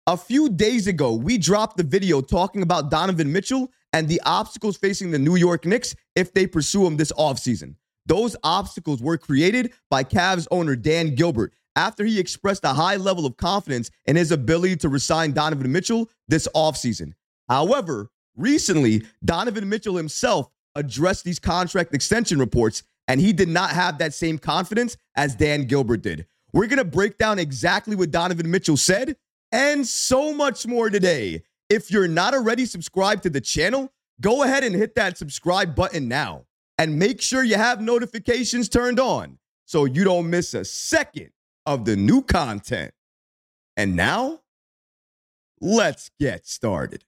A few days ago, we dropped the video talking about Donovan Mitchell and the obstacles facing the New York Knicks if they pursue him this offseason. Those obstacles were created by Cavs owner Dan Gilbert after he expressed a high level of confidence in his ability to resign Donovan Mitchell this offseason. However, recently, Donovan Mitchell himself addressed these contract extension reports, and he did not have that same confidence as Dan Gilbert did. We're going to break down exactly what Donovan Mitchell said and so much more today. If you're not already subscribed to the channel, go ahead and hit that subscribe button now. And make sure you have notifications turned on so you don't miss a second of the new content. And now, let's get started.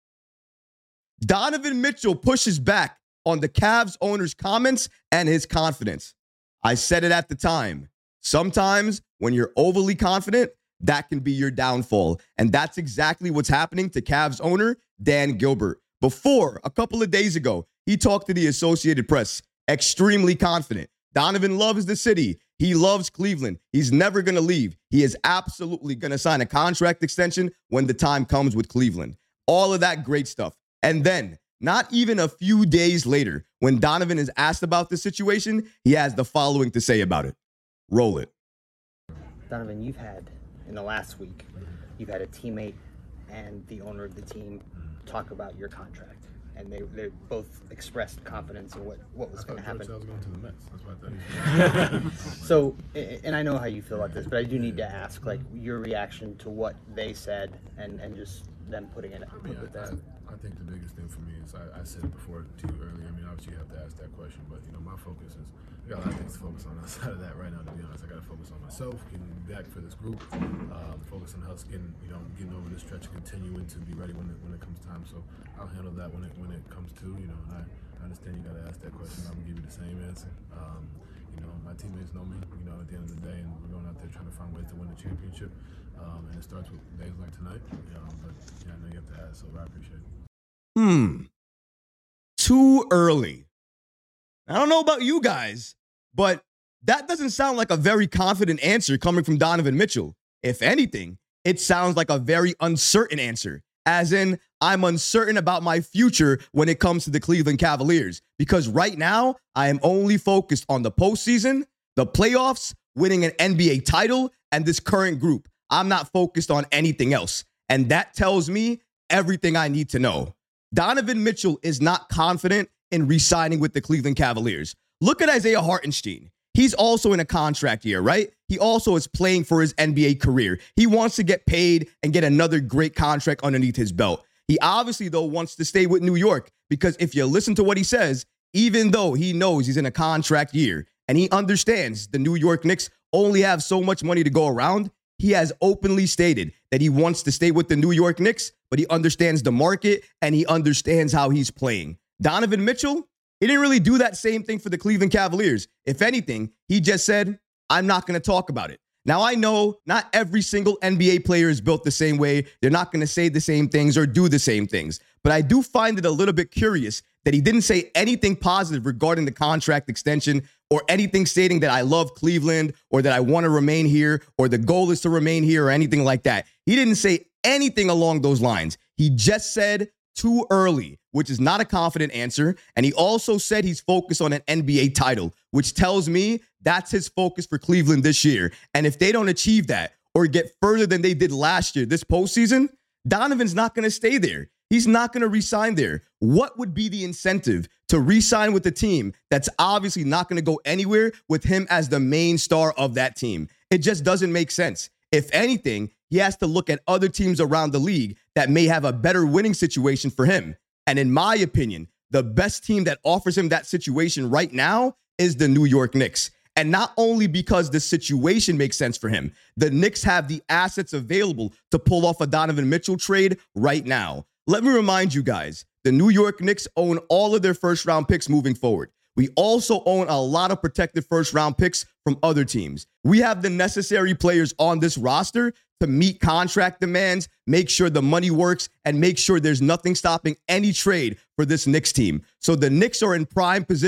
Donovan Mitchell pushes back on the Cavs owner's comments and his confidence. I said it at the time. Sometimes when you're overly confident, that can be your downfall. And that's exactly what's happening to Cavs owner Dan Gilbert. Before, a couple of days ago, he talked to the Associated Press, extremely confident. Donovan loves the city. He loves Cleveland. He's never going to leave. He is absolutely going to sign a contract extension when the time comes with Cleveland. All of that great stuff. And then, not even a few days later, when Donovan is asked about the situation, he has the following to say about it. Roll it. Donovan, you've had, in the last week, you've had a teammate and the owner of the team talk about your contract. And they both expressed confidence in what was going to happen. I was going to the Mets. That's what I thought. So, and I know how you feel about this, but I do need to ask, like, your reaction to what they said and just them putting it with that. I think the biggest thing for me is I said it before to you earlier. I mean, obviously you have to ask that question, but my focus is I got a lot of things to focus on outside of that right now. To be honest, I got to focus on myself, getting back for this group, focus on us getting over this stretch and continuing to be ready when it comes time. So I'll handle that when it comes to and I understand you got to ask that question. I'm gonna give you the same answer. My teammates know me. At the end of the day, and we're going out there trying to find ways to win the championship. And it starts with days like tonight. But I know you have to ask, so I appreciate it. Too early. I don't know about you guys, but that doesn't sound like a very confident answer coming from Donovan Mitchell. If anything, it sounds like a very uncertain answer, as in, I'm uncertain about my future when it comes to the Cleveland Cavaliers, because right now, I am only focused on the postseason, the playoffs, winning an NBA title, and this current group. I'm not focused on anything else, and that tells me everything I need to know. Donovan Mitchell is not confident in re-signing with the Cleveland Cavaliers. Look at Isaiah Hartenstein. He's also in a contract year, right? He also is playing for his NBA career. He wants to get paid and get another great contract underneath his belt. He obviously, though, wants to stay with New York because if you listen to what he says, even though he knows he's in a contract year and he understands the New York Knicks only have so much money to go around, he has openly stated that he wants to stay with the New York Knicks, but he understands the market and he understands how he's playing. Donovan Mitchell, he didn't really do that same thing for the Cleveland Cavaliers. If anything, he just said, I'm not going to talk about it. Now, I know not every single NBA player is built the same way. They're not going to say the same things or do the same things. But I do find it a little bit curious that he didn't say anything positive regarding the contract extension or anything stating that I love Cleveland or that I want to remain here or the goal is to remain here or anything like that. He didn't say anything along those lines. He just said too early, which is not a confident answer. And he also said he's focused on an NBA title, which tells me that's his focus for Cleveland this year. And if they don't achieve that or get further than they did last year, this postseason, Donovan's not going to stay there. He's not going to re-sign there. What would be the incentive to re-sign with a team that's obviously not going to go anywhere with him as the main star of that team? It just doesn't make sense. If anything, he has to look at other teams around the league that may have a better winning situation for him. And in my opinion, the best team that offers him that situation right now is the New York Knicks. And not only because the situation makes sense for him, the Knicks have the assets available to pull off a Donovan Mitchell trade right now. Let me remind you guys, the New York Knicks own all of their first-round picks moving forward. We also own a lot of protected first-round picks from other teams. We have the necessary players on this roster to meet contract demands, make sure the money works, and make sure there's nothing stopping any trade for this Knicks team. So the Knicks are in prime position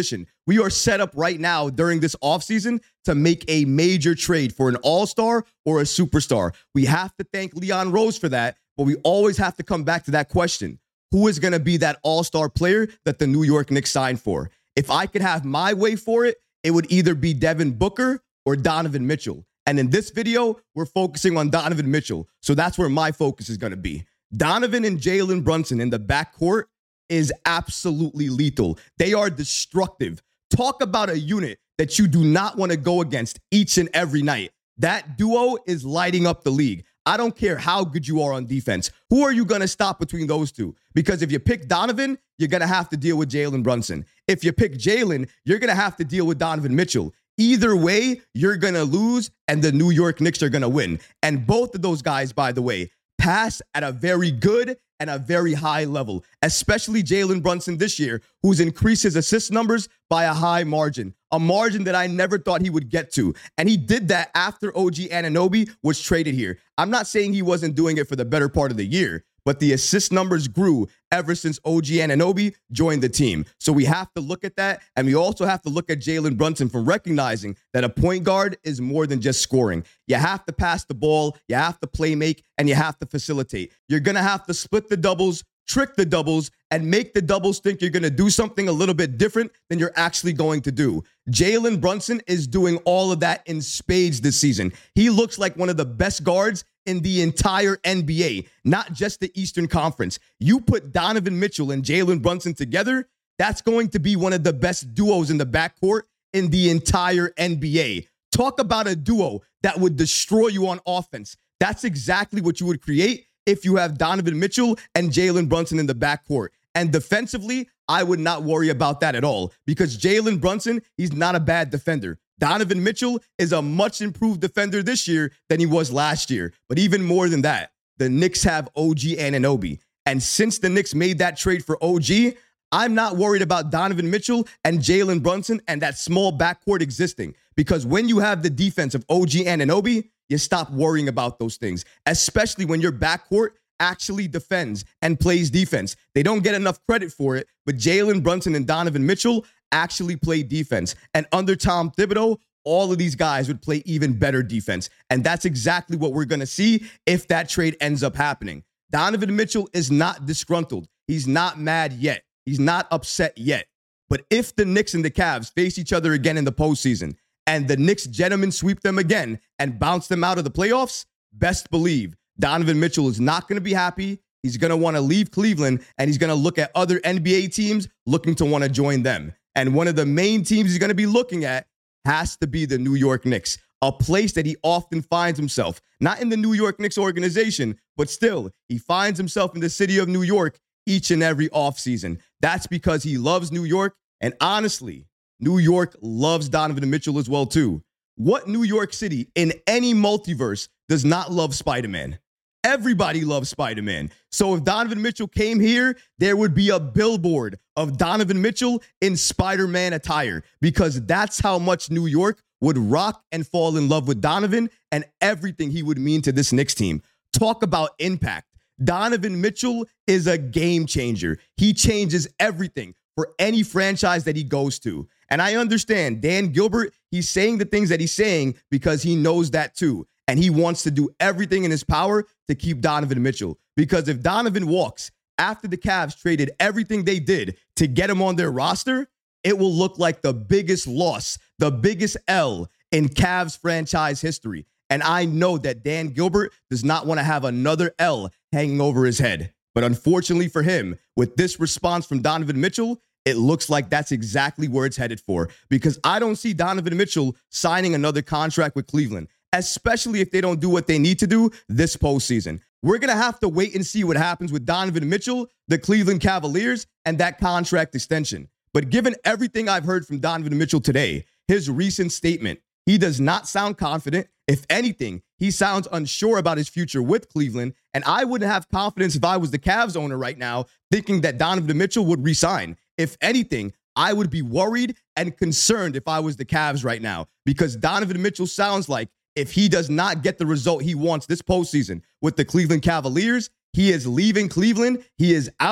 we are set up right now during this offseason to make a major trade for an all-star or a superstar. We have to thank Leon Rose for that, but we always have to come back to that question. Who is going to be that all-star player that the New York Knicks signed for? If I could have my way for it, it would either be Devin Booker or Donovan Mitchell. And in this video, we're focusing on Donovan Mitchell. So that's where my focus is going to be. Donovan and Jalen Brunson in the backcourt is absolutely lethal. They are destructive. Talk about a unit that you do not want to go against each and every night. That duo is lighting up the league. I don't care how good you are on defense. Who are you going to stop between those two? Because if you pick Donovan, you're going to have to deal with Jalen Brunson. If you pick Jalen, you're going to have to deal with Donovan Mitchell. Either way, you're going to lose, and the New York Knicks are going to win. And both of those guys, by the way, pass at a very good and a very high level, especially Jalen Brunson this year, who's increased his assist numbers by a high margin, a margin that I never thought he would get to. And he did that after OG Anunoby was traded here. I'm not saying he wasn't doing it for the better part of the year, but the assist numbers grew ever since OG Anunoby joined the team. So we have to look at that, and we also have to look at Jalen Brunson from recognizing that a point guard is more than just scoring. You have to pass the ball, you have to play make, and you have to facilitate. You're going to have to split the doubles, trick the doubles, and make the doubles think you're going to do something a little bit different than you're actually going to do. Jalen Brunson is doing all of that in spades this season. He looks like one of the best guards in the entire NBA, not just the Eastern Conference. You put Donovan Mitchell and Jalen Brunson together, that's going to be one of the best duos in the backcourt in the entire NBA. Talk about a duo that would destroy you on offense. That's exactly what you would create if you have Donovan Mitchell and Jalen Brunson in the backcourt. And defensively, I would not worry about that at all because Jalen Brunson, he's not a bad defender. Donovan Mitchell is a much improved defender this year than he was last year. But even more than that, the Knicks have OG Anunoby. And since the Knicks made that trade for OG, I'm not worried about Donovan Mitchell and Jalen Brunson and that small backcourt existing. Because when you have the defense of OG Anunoby, you stop worrying about those things, especially when your backcourt actually defends and plays defense. They don't get enough credit for it, but Jalen Brunson and Donovan Mitchell actually play defense. And under Tom Thibodeau, all of these guys would play even better defense. And that's exactly what we're going to see if that trade ends up happening. Donovan Mitchell is not disgruntled. He's not mad yet. He's not upset yet. But if the Knicks and the Cavs face each other again in the postseason and the Knicks gentlemen sweep them again and bounce them out of the playoffs, best believe Donovan Mitchell is not going to be happy. He's going to want to leave Cleveland, and he's going to look at other NBA teams looking to want to join them. And one of the main teams he's going to be looking at has to be the New York Knicks, a place that he often finds himself. Not in the New York Knicks organization, but still, he finds himself in the city of New York each and every offseason. That's because he loves New York, and honestly, New York loves Donovan Mitchell as well, too. What New York City in any multiverse does not love Spider-Man? Everybody loves Spider-Man. So if Donovan Mitchell came here, there would be a billboard of Donovan Mitchell in Spider-Man attire because that's how much New York would rock and fall in love with Donovan and everything he would mean to this Knicks team. Talk about impact. Donovan Mitchell is a game changer. He changes everything for any franchise that he goes to. And I understand Dan Gilbert, he's saying the things that he's saying because he knows that too. And he wants to do everything in his power to keep Donovan Mitchell. Because if Donovan walks after the Cavs traded everything they did to get him on their roster, it will look like the biggest loss, the biggest L in Cavs franchise history. And I know that Dan Gilbert does not want to have another L hanging over his head. But unfortunately for him, with this response from Donovan Mitchell, it looks like that's exactly where it's headed for. Because I don't see Donovan Mitchell signing another contract with Cleveland, especially if they don't do what they need to do this postseason. We're going to have to wait and see what happens with Donovan Mitchell, the Cleveland Cavaliers, and that contract extension. But given everything I've heard from Donovan Mitchell today, his recent statement, he does not sound confident. If anything, he sounds unsure about his future with Cleveland, and I wouldn't have confidence if I was the Cavs owner right now thinking that Donovan Mitchell would resign. If anything, I would be worried and concerned if I was the Cavs right now because Donovan Mitchell sounds like if he does not get the result he wants this postseason with the Cleveland Cavaliers, he is leaving Cleveland, he is out,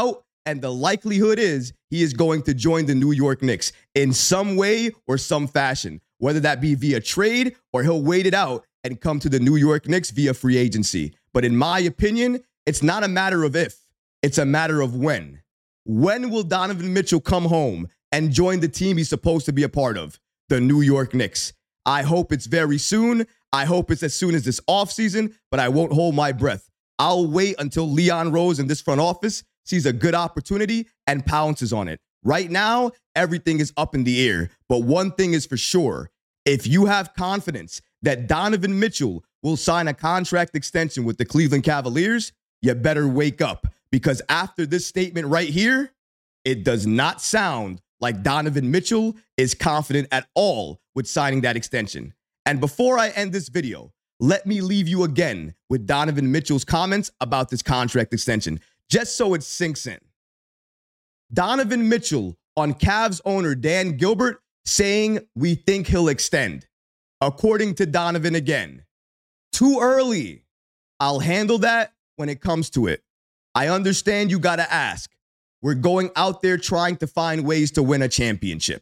and the likelihood is he is going to join the New York Knicks in some way or some fashion, whether that be via trade or he'll wait it out and come to the New York Knicks via free agency. But in my opinion, it's not a matter of if, it's a matter of when. When will Donovan Mitchell come home and join the team he's supposed to be a part of, the New York Knicks? I hope it's very soon. I hope it's as soon as this offseason, but I won't hold my breath. I'll wait until Leon Rose in this front office sees a good opportunity and pounces on it. Right now, everything is up in the air. But one thing is for sure. If you have confidence that Donovan Mitchell will sign a contract extension with the Cleveland Cavaliers, you better wake up. Because after this statement right here, it does not sound like Donovan Mitchell is confident at all with signing that extension. And before I end this video, let me leave you again with Donovan Mitchell's comments about this contract extension, just so it sinks in. Donovan Mitchell on Cavs owner Dan Gilbert saying we think he'll extend. According to Donovan again, too early. I'll handle that when it comes to it. I understand you got to ask. We're going out there trying to find ways to win a championship.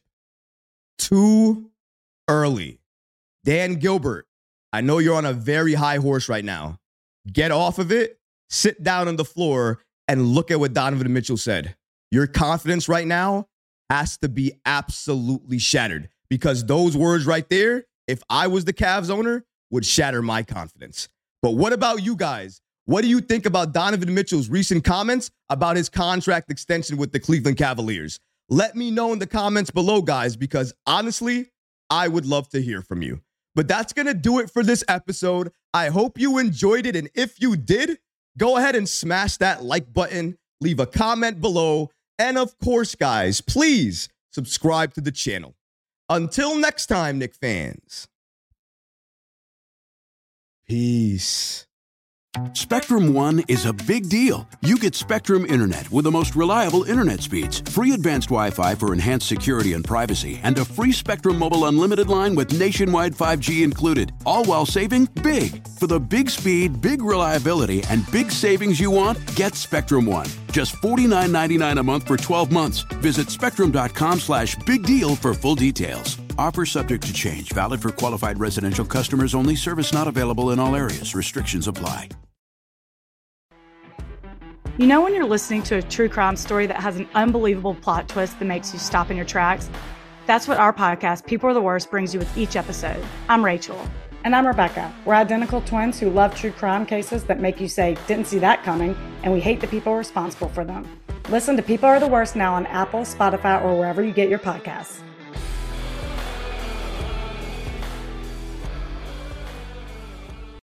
Too early. Dan Gilbert, I know you're on a very high horse right now. Get off of it, sit down on the floor, and look at what Donovan Mitchell said. Your confidence right now has to be absolutely shattered, because those words right there, if I was the Cavs owner, would shatter my confidence. But what about you guys? What do you think about Donovan Mitchell's recent comments about his contract extension with the Cleveland Cavaliers? Let me know in the comments below, guys, because honestly, I would love to hear from you. But that's going to do it for this episode. I hope you enjoyed it. And if you did, go ahead and smash that like button, leave a comment below. And of course, guys, please subscribe to the channel. Until next time, Knicks fans. Peace. Spectrum One is a big deal. You get Spectrum Internet with the most reliable internet speeds, free advanced Wi-Fi for enhanced security and privacy, and a free Spectrum Mobile Unlimited line with nationwide 5G included, all while saving big. For the big speed, big reliability, and big savings you want, get Spectrum One. Just $49.99 a month for 12 months. Visit spectrum.com/big deal for full details. Offer subject to change. Valid for qualified residential customers only. Service not available in all areas. Restrictions apply. You know when you're listening to a true crime story that has an unbelievable plot twist that makes you stop in your tracks? That's what our podcast, People Are the Worst, brings you with each episode. I'm Rachel. And I'm Rebecca. We're identical twins who love true crime cases that make you say, didn't see that coming, and we hate the people responsible for them. Listen to People Are the Worst now on Apple, Spotify, or wherever you get your podcasts.